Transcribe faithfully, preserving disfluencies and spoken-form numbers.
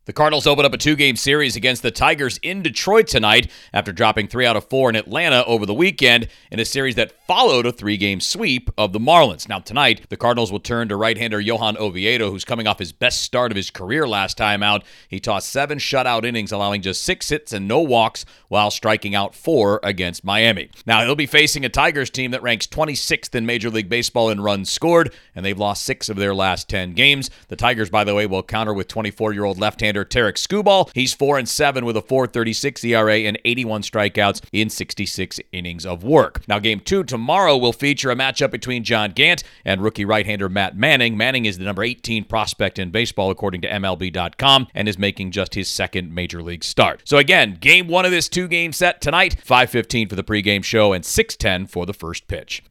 The Cardinals open up a two-game series against the Tigers in Detroit tonight after dropping three out of four in Atlanta over the weekend in a series that followed a three-game sweep of the Marlins. Now tonight, the Cardinals will turn to right-hander Johan Oviedo, who's coming off his best start of his career last time out. He tossed seven shutout innings, allowing just six hits and no walks while striking out four against Miami. Now he'll be facing a Tigers team that ranks twenty-sixth in Major League Baseball in runs scored, and they've lost six of their last ten games. The Tigers, by the way, will counter with twenty-four-year-old left-hander Tarek Skubal. He's four and seven with a four thirty-six E R A and eighty-one strikeouts in sixty-six innings of work. Now, game two tomorrow will feature a matchup between John Gant and rookie right-hander Matt Manning. Manning is the number eighteen prospect in baseball, according to M L B dot com, and is making just his second major league start. So again, game one of this two-game set tonight, five fifteen for the pregame show and six ten for the first pitch.